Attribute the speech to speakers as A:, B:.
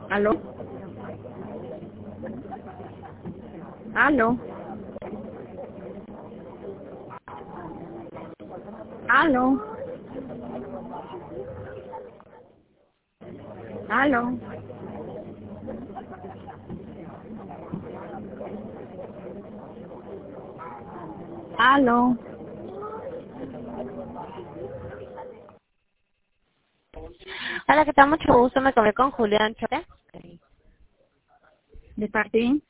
A: ¿Aló? ¿Aló? ¿Aló? ¿Aló? ¿Aló?
B: Hola, ¿qué tal? Mucho gusto. Me comunico con Julián Chore.
A: ¿De parte?